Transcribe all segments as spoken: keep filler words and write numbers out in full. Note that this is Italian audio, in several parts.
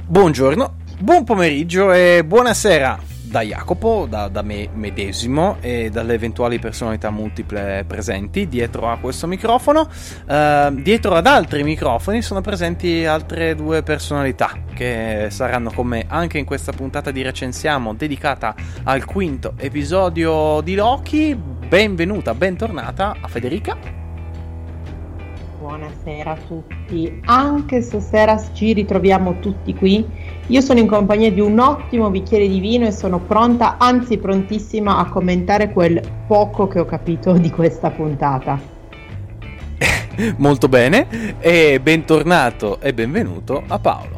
Buongiorno, buon pomeriggio e buonasera da Jacopo, da, da me medesimo e dalle eventuali personalità multiple presenti dietro a questo microfono. Uh, dietro ad altri microfoni sono presenti altre due personalità che saranno con me anche in questa puntata di Recensiamo dedicata al quinto episodio di Loki. Benvenuta, bentornata a Federica. Buonasera a tutti, anche stasera ci ritroviamo tutti qui. Io sono in compagnia di un ottimo bicchiere di vino e sono pronta, anzi prontissima a commentare quel poco che ho capito di questa puntata. Molto bene, e bentornato e benvenuto a Paolo.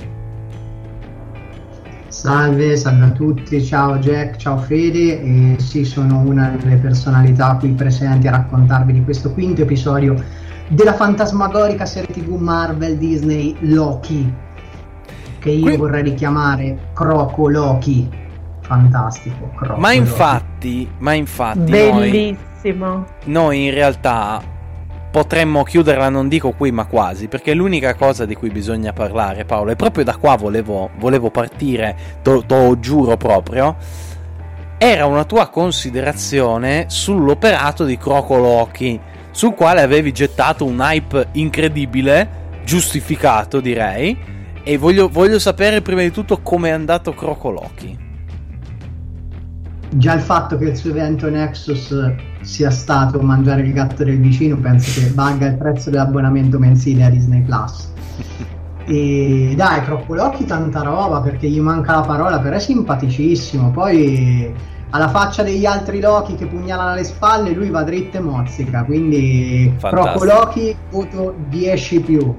Salve, salve a tutti, ciao Jack, ciao Fede, e sì, sono una delle personalità qui presenti a raccontarvi di questo quinto episodio della fantasmagorica serie tv Marvel Disney Loki, che io Qui... vorrei richiamare Croco Loki. Fantastico, Croco ma infatti, Loki. ma infatti bellissimo. Noi, noi in realtà potremmo chiuderla, non dico qui ma quasi, perché l'unica cosa di cui bisogna parlare, Paolo, e proprio da qua volevo, volevo partire, te lo giuro proprio, era una tua considerazione sull'operato di Croco Loki, sul quale avevi gettato un hype incredibile, giustificato direi, e voglio, voglio sapere prima di tutto come è andato Croco Loki. Già il fatto che il suo evento Nexus sia stato mangiare il gatto del vicino penso che valga il prezzo dell'abbonamento mensile a Disney Plus. E dai, Croco Loki tanta roba, perché gli manca la parola, però è simpaticissimo, poi alla faccia degli altri Loki che pugnalano alle spalle, lui va dritto e mozzica, quindi Croco Loki voto dieci più.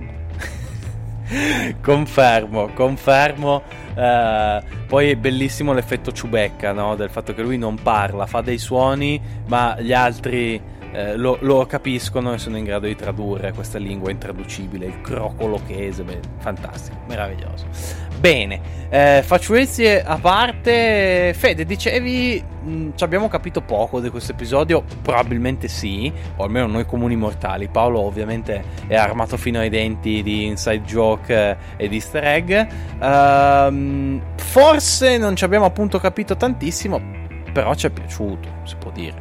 Confermo, confermo. Uh, poi è bellissimo l'effetto Ciubecca, no? Del fatto che lui non parla, fa dei suoni, ma gli altri uh, lo, lo capiscono e sono in grado di tradurre questa lingua intraducibile, il crocolochese. Beh, fantastico, meraviglioso. Bene, eh, facciuezie a parte, Fede, dicevi mh, ci abbiamo capito poco di questo episodio, probabilmente sì, o almeno noi comuni mortali. Paolo ovviamente è armato fino ai denti di inside joke eh, e di easter egg. Uh, forse non ci abbiamo appunto capito tantissimo, però ci è piaciuto, si può dire.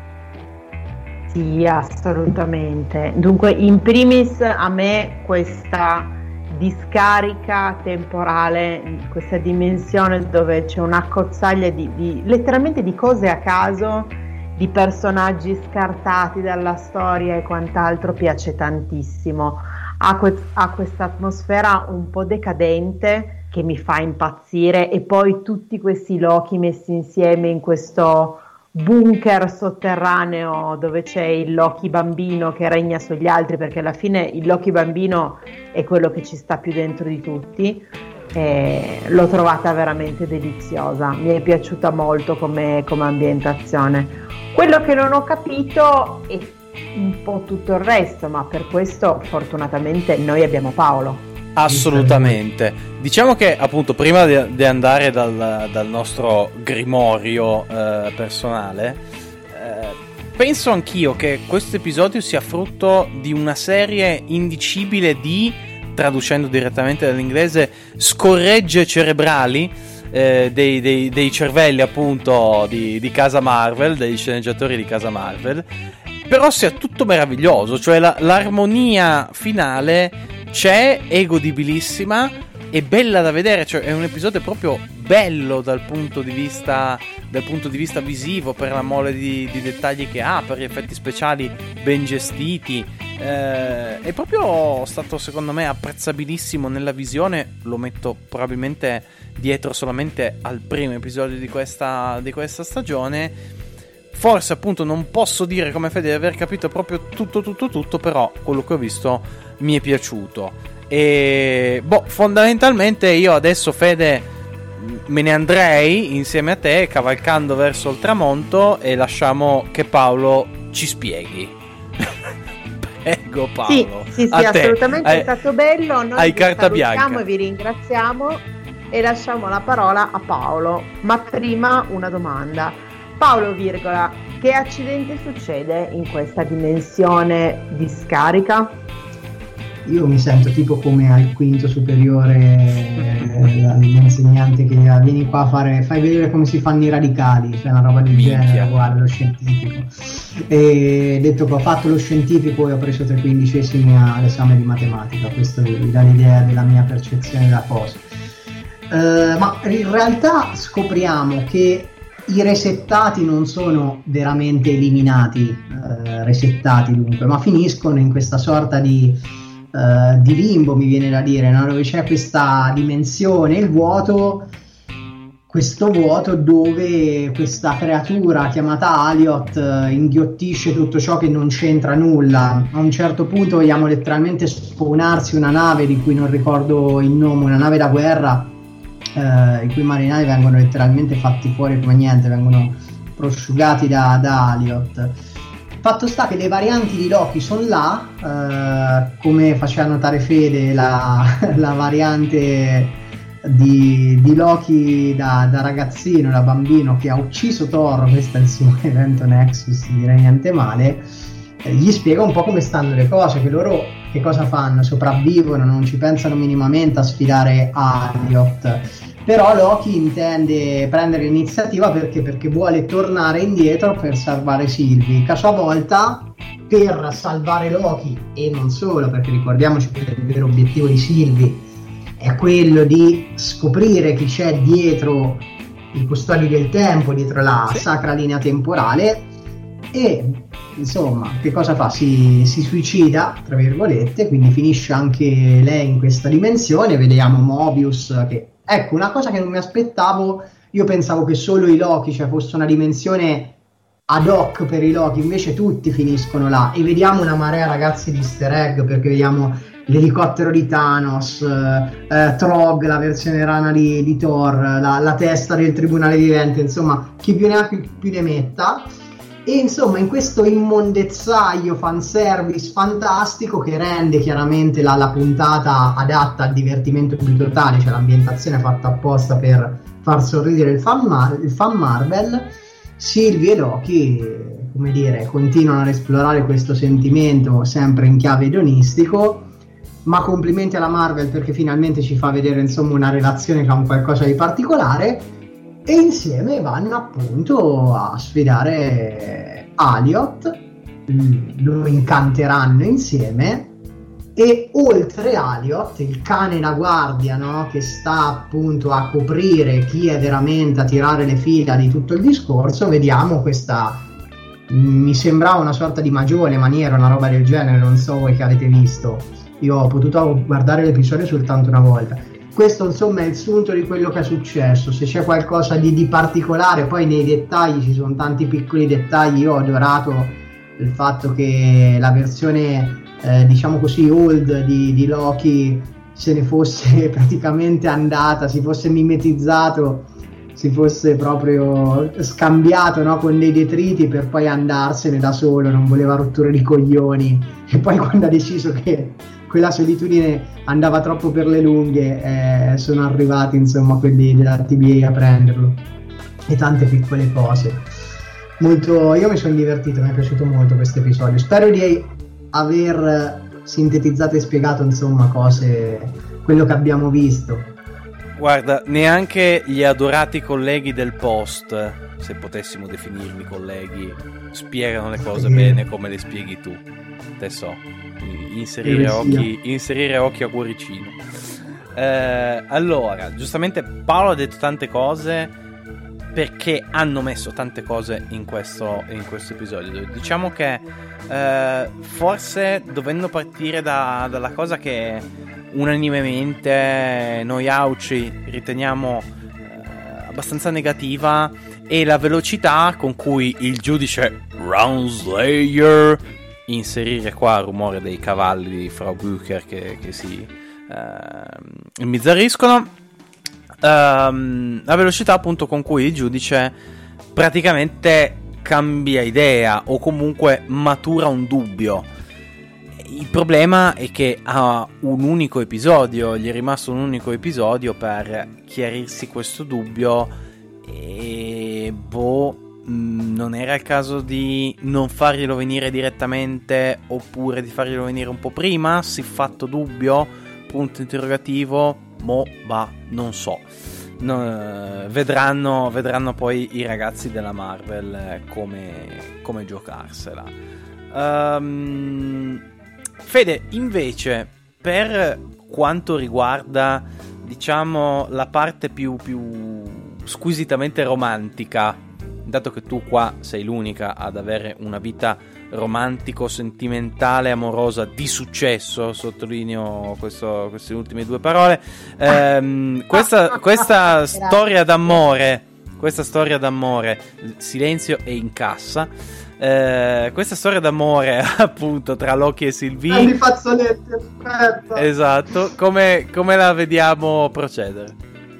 Sì, assolutamente. Dunque, in primis a me questa discarica temporale, questa dimensione dove c'è un'accozzaglia di, di letteralmente di cose a caso, di personaggi scartati dalla storia e quant'altro, piace tantissimo. Ha, que- ha questa atmosfera un po' decadente che mi fa impazzire, e poi tutti questi Loki messi insieme in questo bunker sotterraneo dove c'è il Loki bambino che regna sugli altri, perché alla fine il Loki bambino è quello che ci sta più dentro di tutti, e l'ho trovata veramente deliziosa, mi è piaciuta molto come, come ambientazione. Quello che non ho capito è un po' tutto il resto, ma per questo fortunatamente noi abbiamo Paolo. Assolutamente. Diciamo che appunto prima di, di andare dal, dal nostro grimorio eh, personale, eh, penso anch'io che questo episodio sia frutto di una serie indicibile di, traducendo direttamente dall'inglese, scorregge cerebrali eh, dei, dei, dei cervelli appunto di, di casa Marvel, degli sceneggiatori di casa Marvel, però sia tutto meraviglioso, cioè la, l'armonia finale c'è, è godibilissima, è bella da vedere, cioè è un episodio proprio bello dal punto di vista dal punto di vista visivo, per la mole di, di dettagli che ha, per gli effetti speciali ben gestiti, eh, è proprio stato secondo me apprezzabilissimo nella visione. Lo metto probabilmente dietro solamente al primo episodio di questa, di questa stagione. Forse appunto non posso dire come Fede di aver capito proprio tutto tutto tutto, però quello che ho visto mi è piaciuto. E boh, fondamentalmente io adesso, Fede, me ne andrei insieme a te cavalcando verso il tramonto e lasciamo che Paolo ci spieghi. Prego Paolo. Sì, sì, sì, assolutamente, hai, è stato bello. Noi hai carta bianca e vi ringraziamo e lasciamo la parola a Paolo. Ma prima una domanda. Paolo, virgola, che accidente succede in questa dimensione di scarica? io mi sento tipo come al quinto superiore eh, l'insegnante che vieni qua a fare, fai vedere come si fanno i radicali, cioè una roba del Minchia. genere, guarda lo scientifico. E detto che ho fatto lo scientifico e ho preso tre quindicesimi all'esame di matematica, questo vi dà l'idea della mia percezione della cosa. Uh, ma in realtà scopriamo che i resettati non sono veramente eliminati, uh, resettati dunque, ma finiscono in questa sorta di, uh, di limbo, mi viene da dire, no? Dove c'è questa dimensione, il vuoto, questo vuoto dove questa creatura chiamata Aliot uh, inghiottisce tutto ciò che non c'entra nulla. A un certo punto vediamo letteralmente spawnarsi una nave di cui non ricordo il nome, una nave da guerra, Uh, i cui marinai vengono letteralmente fatti fuori come niente, vengono prosciugati da, da Aliot. Fatto sta che le varianti di Loki sono là, uh, come faceva notare Fede, la, la variante di, di Loki da, da ragazzino, da bambino che ha ucciso Thor, questo è il suo evento Nexus, direi niente male. Eh, gli spiega un po' come stanno le cose, che loro che cosa fanno? Sopravvivono, non ci pensano minimamente a sfidare Aliot. Però Loki intende prendere l'iniziativa perché? Perché vuole tornare indietro per salvare Sylvie, che a sua volta per salvare Loki, e non solo, perché ricordiamoci che il vero obiettivo di Sylvie è quello di scoprire chi c'è dietro i custodi del tempo, dietro la sì. sacra linea temporale, e insomma che cosa fa? Si, si suicida tra virgolette, quindi finisce anche lei in questa dimensione. Vediamo Mobius che, ecco, una cosa che non mi aspettavo, io pensavo che solo i Loki, cioè fosse una dimensione ad hoc per i Loki, invece tutti finiscono là, e vediamo una marea, ragazzi, di easter egg, perché vediamo l'elicottero di Thanos, eh, Trog, la versione rana di, di Thor, la, la testa del tribunale vivente, insomma chi più ne ha più, più ne metta. E insomma in questo immondezzaio fanservice fantastico che rende chiaramente la, la puntata adatta al divertimento più totale, cioè l'ambientazione fatta apposta per far sorridere il fan, Mar- il fan Marvel, Sylvie e Loki, come dire, continuano ad esplorare questo sentimento sempre in chiave edonistico, ma complimenti alla Marvel perché finalmente ci fa vedere insomma una relazione che ha un qualcosa di particolare. E insieme vanno appunto a sfidare Aliot, lo incanteranno insieme, e oltre Aliot, il cane da guardia, no? Che sta appunto a coprire chi è veramente a tirare le fila di tutto il discorso, vediamo questa, mi sembrava una sorta di magione maniera, una roba del genere, non so voi che avete visto, io ho potuto guardare l'episodio soltanto una volta. Questo insomma è il sunto di quello che è successo. Se c'è qualcosa di, di particolare, poi nei dettagli ci sono tanti piccoli dettagli. Io ho adorato il fatto che la versione eh, diciamo così old di, di Loki se ne fosse praticamente andata, si fosse mimetizzato, si fosse proprio scambiato, no, con dei detriti per poi andarsene da solo, non voleva rotture di coglioni, e poi quando ha deciso che quella solitudine andava troppo per le lunghe, eh, sono arrivati insomma quelli della T B A a prenderlo, e tante piccole cose. Molto, io mi sono divertito, mi è piaciuto molto questo episodio, spero di aver sintetizzato e spiegato insomma cose, quello che abbiamo visto. Guarda, neanche gli adorati colleghi del post, se potessimo definirli colleghi, spiegano le cose sì. bene come le spieghi tu. Te so, inserire occhi, inserire occhi a cuoricino. Eh, allora, giustamente Paolo ha detto tante cose perché hanno messo tante cose in questo, in questo episodio. Diciamo che eh, forse dovendo partire da, dalla cosa che unanimemente noi auci riteniamo eh, abbastanza negativa, è la velocità con cui il giudice Roundslayer, inserire qua il rumore dei cavalli di Frau Bücher che, che si eh, imbizzariscono, ehm, la velocità appunto con cui il giudice praticamente cambia idea o comunque matura un dubbio. Il problema è che ha un unico episodio, gli è rimasto un unico episodio per chiarirsi questo dubbio, e boh, non non era il caso di non farglielo venire direttamente oppure di farglielo venire un po' prima? Si fatto dubbio? Punto interrogativo? Mo, bah, non so. No, vedranno, vedranno poi i ragazzi della Marvel come, come giocarsela. Um, Fede, invece, per quanto riguarda, diciamo, la parte più, più squisitamente romantica, dato che tu qua sei l'unica ad avere una vita romantico, sentimentale, amorosa di successo, sottolineo questo, queste ultime due parole, ehm, questa, questa storia d'amore, questa storia d'amore, silenzio e incassa, eh, questa storia d'amore appunto tra Loki e Sylvie, di fazzoletti, aspetta. Esatto, come, come la vediamo procedere?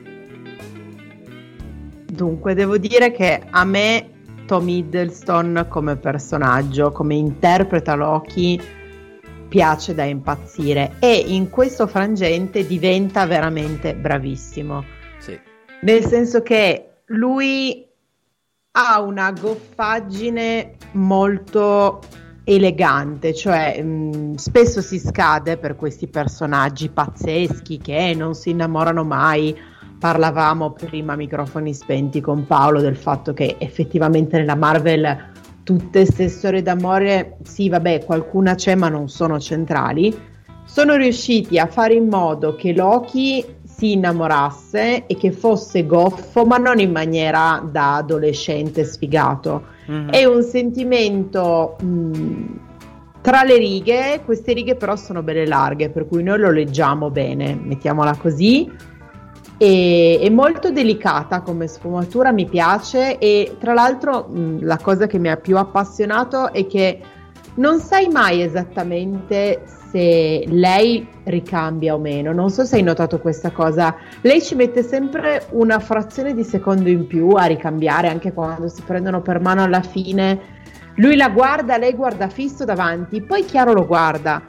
Dunque, devo dire che a me Tom Hiddleston come personaggio, come interpreta Loki, piace da impazzire e in questo frangente diventa veramente bravissimo. Sì. Nel senso che lui ha una goffaggine molto elegante, cioè mh, spesso si scade per questi personaggi pazzeschi che non si innamorano mai. Parlavamo prima a microfoni spenti con Paolo del fatto che effettivamente nella Marvel tutte queste storie d'amore, sì vabbè, qualcuna c'è ma non sono centrali. Sono riusciti a fare in modo che Loki si innamorasse e che fosse goffo, ma non in maniera da adolescente sfigato. Mm-hmm. È un sentimento mh, tra le righe, queste righe però sono belle larghe, per cui noi lo leggiamo bene, mettiamola così. E, è molto delicata come sfumatura, mi piace, e tra l'altro mh, la cosa che mi ha più appassionato è che non sai mai esattamente se lei ricambia o meno. Non so se hai notato questa cosa, lei ci mette sempre una frazione di secondo in più a ricambiare, anche quando si prendono per mano alla fine. Lui la guarda, lei guarda fisso davanti, poi chiaro lo guarda,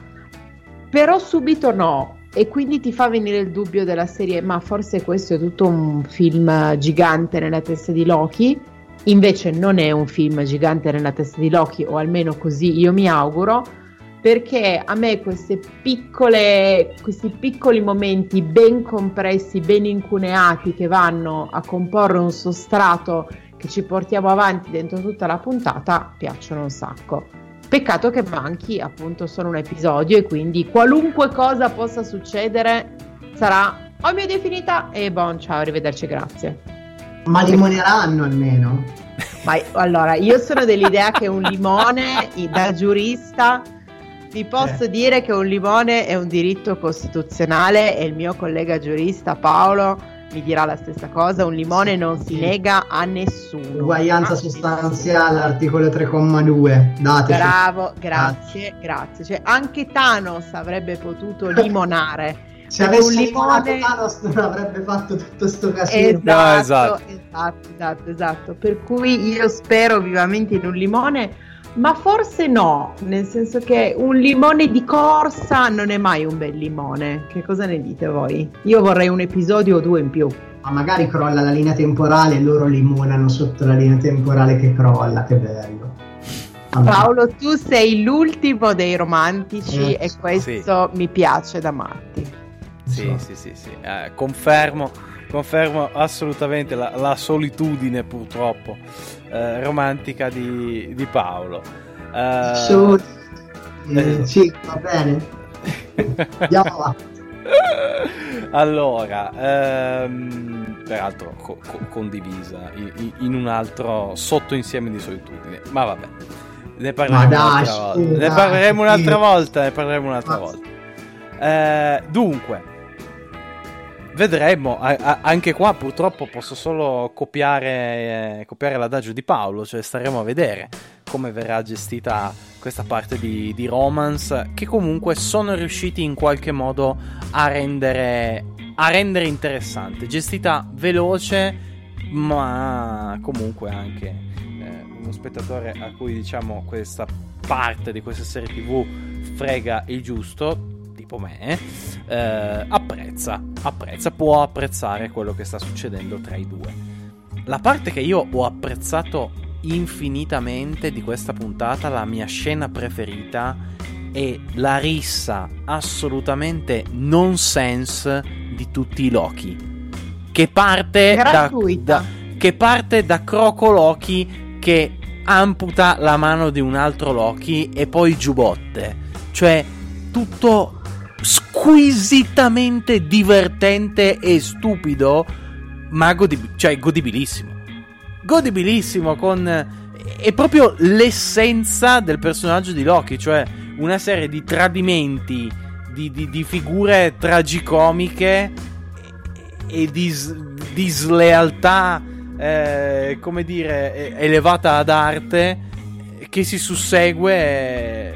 però subito no. E quindi ti fa venire il dubbio della serie, ma forse questo è tutto un film gigante nella testa di Loki. Invece non è un film gigante nella testa di Loki, o almeno così io mi auguro, perché a me queste piccole, questi piccoli momenti ben compressi, ben incuneati, che vanno a comporre un sostrato che ci portiamo avanti dentro tutta la puntata, piacciono un sacco. Peccato che manchi appunto solo un episodio e quindi qualunque cosa possa succedere sarà oh mio Dio, finita e bon, ciao, arrivederci, grazie. Ma limoneranno almeno? Ma allora, io sono dell'idea che un limone, da giurista, vi posso eh. dire che un limone è un diritto costituzionale e il mio collega giurista Paolo mi dirà la stessa cosa, un limone non si nega a nessuno. Uguaglianza sostanziale, articolo tre comma due. Dateci. Bravo, grazie, grazie. Cioè, anche Thanos avrebbe potuto limonare. Se avesse un limone Thanos non avrebbe fatto tutto sto casino. Esatto, no, esatto. esatto, esatto, esatto. Per cui io spero vivamente in un limone, ma forse no, nel senso che un limone di corsa non è mai un bel limone. Che cosa ne dite voi? Io vorrei un episodio o due in più. Ma magari crolla la linea temporale e loro limonano sotto la linea temporale che crolla, che bello. Vabbè. Paolo, tu sei l'ultimo dei romantici eh, e questo sì. mi piace da matti. Sì, sì, sì, sì. Eh, confermo, confermo assolutamente la, la solitudine purtroppo eh, romantica di, di Paolo. Eh, Su, eh, sì, va bene. Andiamo avanti. Allora, ehm, peraltro co- co- condivisa in, in un altro sottoinsieme di solitudine, ma vabbè, ne parleremo dai, un'altra volta. dai, Ne parleremo un'altra sì. volta. Ne parleremo un'altra ma... volta. Eh, dunque. Vedremo, a- a- anche qua purtroppo posso solo copiare, eh, copiare l'adagio di Paolo, cioè staremo a vedere come verrà gestita questa parte di, di romance, che comunque sono riusciti in qualche modo a rendere, a rendere interessante, gestita veloce, ma comunque anche eh, uno spettatore a cui diciamo questa parte di questa serie tv frega il giusto, tipo me, eh, apprezza, apprezza, può apprezzare quello che sta succedendo tra i due. La parte che io ho apprezzato infinitamente di questa puntata, la mia scena preferita è la rissa assolutamente nonsense di tutti i Loki, che parte da, da, che parte da Croco Loki che amputa la mano di un altro Loki e poi giubbotte, cioè tutto squisitamente divertente e stupido, ma godib- cioè godibilissimo godibilissimo con è proprio l'essenza del personaggio di Loki, cioè una serie di tradimenti, di, di, di figure tragicomiche e di, di slealtà eh, come dire elevata ad arte che si sussegue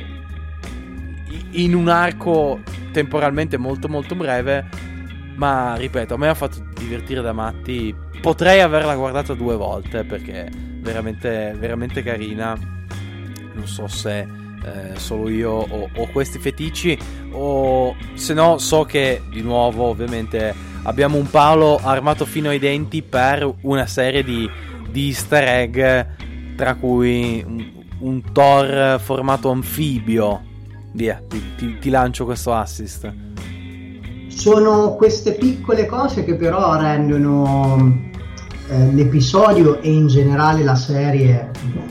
in un arco temporalmente molto molto breve, ma ripeto, a me ha fatto divertire da matti. Potrei averla guardata due volte perché è veramente veramente carina. Non so se eh, solo io ho, ho questi feticci, o se no so che di nuovo ovviamente abbiamo un Paolo armato fino ai denti per una serie di, di easter egg, tra cui un, un Thor formato anfibio. Via, ti, ti, ti lancio questo assist. Sono queste piccole cose che però rendono eh, l'episodio e in generale la serie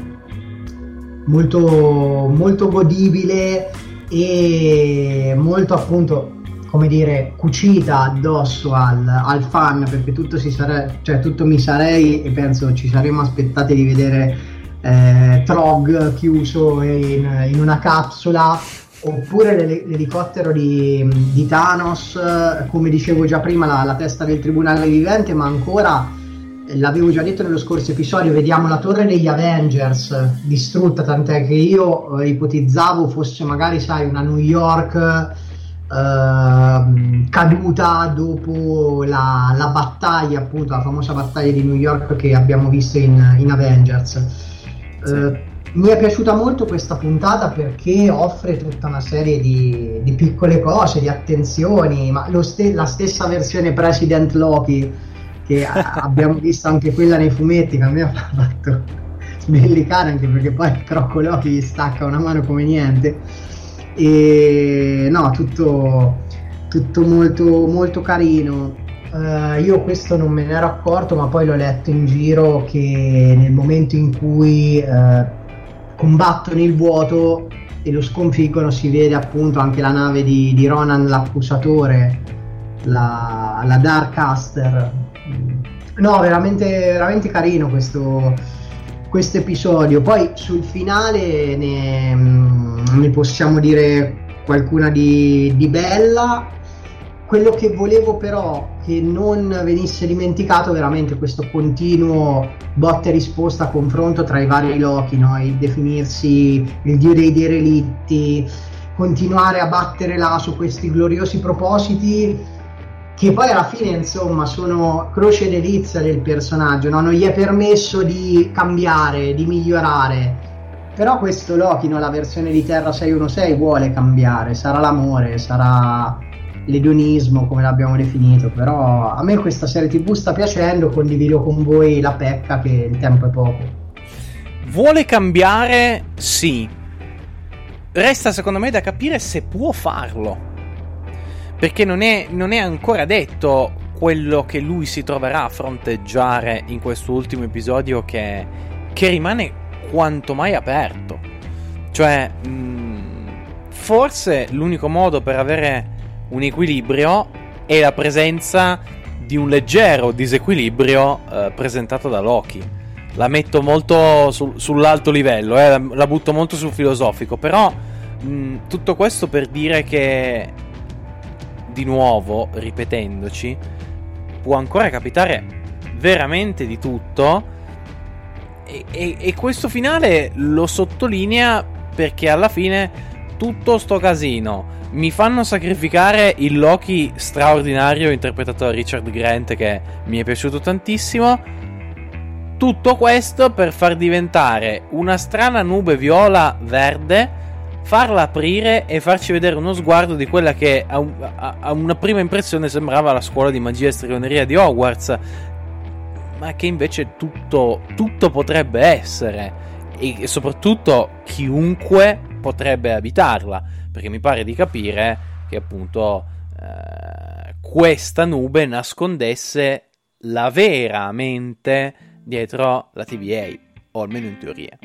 molto, molto godibile e molto, appunto, come dire, cucita addosso al, al fan, perché tutto, si sare- cioè, tutto mi sarei e penso ci saremmo aspettati di vedere eh, Trog chiuso in, in una capsula, oppure l'el- l'elicottero di, di Thanos, come dicevo già prima, la, la testa del tribunale vivente, ma ancora, l'avevo già detto nello scorso episodio, vediamo la torre degli Avengers distrutta, tant'è che io eh, ipotizzavo fosse magari, sai, una New York eh, caduta dopo la, la battaglia, appunto la famosa battaglia di New York che abbiamo visto in, in Avengers. Sì. Eh, Mi è piaciuta molto questa puntata perché offre tutta una serie di, di piccole cose, di attenzioni, ma lo ste- la stessa versione President Loki, che abbiamo visto anche quella nei fumetti, che a me ha fatto sbellicare, anche perché poi il Croco Loki gli stacca una mano come niente. E no, tutto, tutto molto, molto carino. Uh, io questo non me ne ero accorto, ma poi l'ho letto in giro che nel momento in cui uh, combattono il vuoto e lo sconfiggono si vede appunto anche la nave di, di Ronan l'accusatore, la, la Darkcaster. No, veramente, veramente carino questo questo episodio. Poi sul finale ne, ne possiamo dire qualcuna di, di bella. Quello che volevo però che non venisse dimenticato veramente questo continuo botta e risposta, confronto tra i vari Loki, no? Il definirsi il dio dei derelitti, continuare a battere là su questi gloriosi propositi che poi alla fine insomma sono croce e delizia del personaggio, no? Non gli è permesso di cambiare, di migliorare, però questo Loki, no? La versione di Terra sei uno sei vuole cambiare, sarà l'amore, sarà l'edonismo come l'abbiamo definito, però a me questa serie tv sta piacendo, condivido con voi la pecca che il tempo è poco. Vuole cambiare, sì, resta secondo me da capire se può farlo, perché non è, non è ancora detto quello che lui si troverà a fronteggiare in questo ultimo episodio che, che rimane quanto mai aperto, cioè mh, forse l'unico modo per avere un equilibrio è la presenza di un leggero disequilibrio eh, presentato da Loki. La metto molto sul, sull'alto livello, eh, la, la butto molto sul filosofico, però mh, tutto questo per dire che, di nuovo, ripetendoci, può ancora capitare veramente di tutto, e, e, e questo finale lo sottolinea perché alla fine tutto sto casino mi fanno sacrificare il Loki straordinario interpretato da Richard Grant, che mi è piaciuto tantissimo. Tutto questo per far diventare una strana nube viola verde, farla aprire e farci vedere uno sguardo di quella che a, a, a una prima impressione sembrava la scuola di magia e stregoneria di Hogwarts. ma che invece tutto, tutto potrebbe essere, e soprattutto chiunque potrebbe abitarla, perché mi pare di capire che appunto eh, questa nube nascondesse la vera mente dietro la T V A, o almeno in teoria.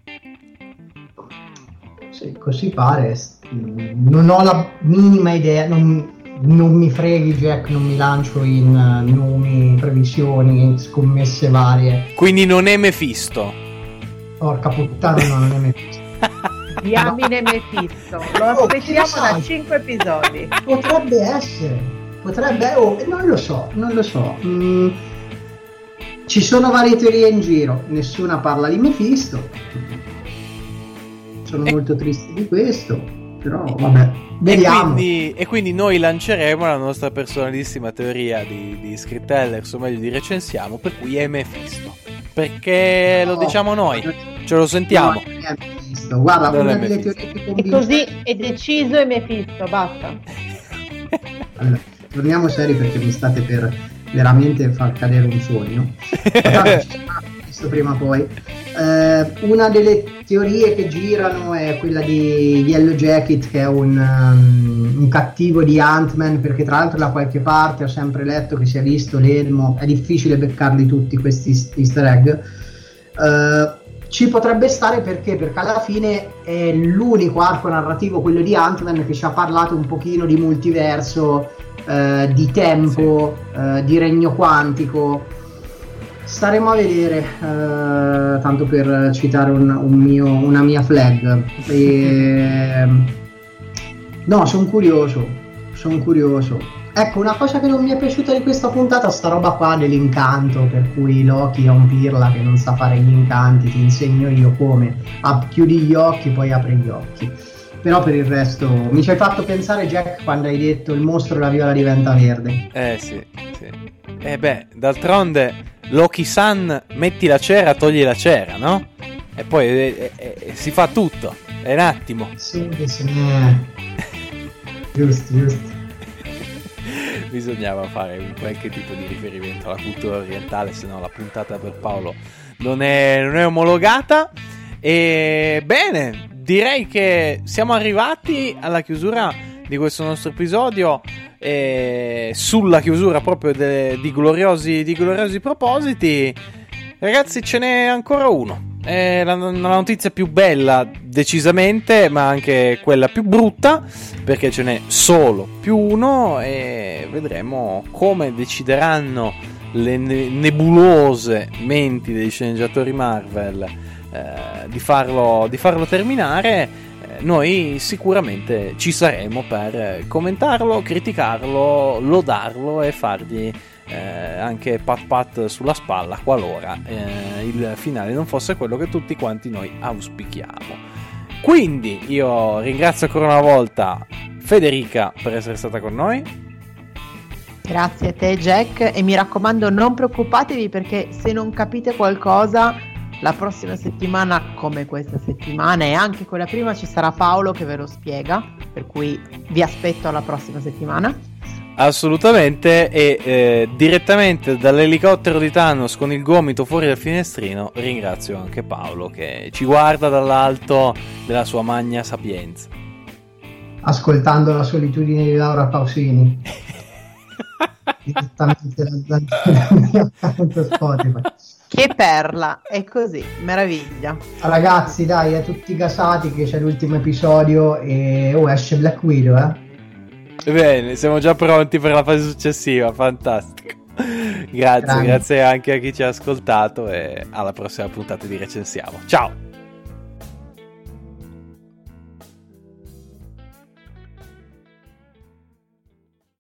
Sì, così pare. Non ho la minima idea, non, non mi freghi Jack, non mi lancio in uh, nomi, previsioni, scommesse varie. Quindi non è Mephisto. Porca puttana, no, non è Mephisto. Diamine Mephisto, lo aspettiamo oh, da cinque episodi. Potrebbe essere, potrebbe, oh, non lo so, non lo so. Mm, ci sono varie teorie in giro, nessuna parla di Mephisto. Sono e... molto triste di questo, però vabbè, vediamo. E quindi, e quindi noi lanceremo la nostra personalissima teoria di, di Scriptellers, o meglio di Recensiamo, per cui è Mephisto. Perché no, lo diciamo noi, ce lo sentiamo. No, è Mephisto. Guarda, non una delle teorie più convincenti. E così è deciso, è Mephisto, basta. Allora, torniamo seri perché mi state per veramente far cadere un sogno. Visto prima o poi. Eh, una delle teorie che girano è quella di Yellow Jacket, che è un, um, un cattivo di Ant-Man, perché tra l'altro da qualche parte ho sempre letto che si è visto l'elmo, è difficile beccarli tutti questi easter egg. Eh, ci potrebbe stare perché perché alla fine è l'unico arco narrativo, quello di Ant-Man, che ci ha parlato un pochino di multiverso, eh, di tempo, sì. eh, di regno quantico. Staremo a vedere, eh, tanto per citare un, un mio, una mia flag. E, no, sono curioso, sono curioso. Ecco, una cosa che non mi è piaciuta di questa puntata, sta roba qua dell'incanto, per cui Loki è un pirla che non sa fare gli incanti, ti insegno io come, ah, chiudi gli occhi, poi apri gli occhi. Però per il resto mi ci hai fatto pensare, Jack, quando hai detto il mostro e la viola diventa verde. Eh sì, sì. Eh beh, d'altronde Loki-san, metti la cera, togli la cera, no? E poi eh, eh, si fa tutto, è un attimo. Sì, sì. Giusto, giusto. Bisognava fare un qualche tipo di riferimento alla cultura orientale, se no la puntata per Paolo non è, non è omologata. E bene, direi che siamo arrivati alla chiusura di questo nostro episodio, e sulla chiusura proprio de, di, gloriosi, di gloriosi propositi. Ragazzi, ce n'è ancora uno. È la, la notizia più bella, decisamente, ma anche quella più brutta, perché ce n'è solo più uno, e vedremo come decideranno le ne- nebulose menti dei sceneggiatori Marvel eh, di farlo, di farlo terminare. Noi sicuramente ci saremo per commentarlo, criticarlo, lodarlo e fargli eh, anche pat pat sulla spalla qualora eh, il finale non fosse quello che tutti quanti noi auspichiamo. Quindi io ringrazio ancora una volta Federica per essere stata con noi. Grazie a te, Jack, e mi raccomando, non preoccupatevi, perché se non capite qualcosa la prossima settimana, come questa settimana e anche quella prima, ci sarà Paolo che ve lo spiega, per cui vi aspetto alla prossima settimana. Assolutamente. E eh, direttamente dall'elicottero di Thanos con il gomito fuori dal finestrino ringrazio anche Paolo che ci guarda dall'alto della sua magna sapienza, ascoltando La solitudine di Laura Pausini direttamente dal mio account Spotify. Che perla, è così, meraviglia. Ragazzi, dai, a tutti gasati che c'è l'ultimo episodio e oh, esce Black Widow, eh? Bene, siamo già pronti per la fase successiva, fantastico. Grazie, Grande. Grazie anche a chi ci ha ascoltato e alla prossima puntata di Recensiamo. Ciao!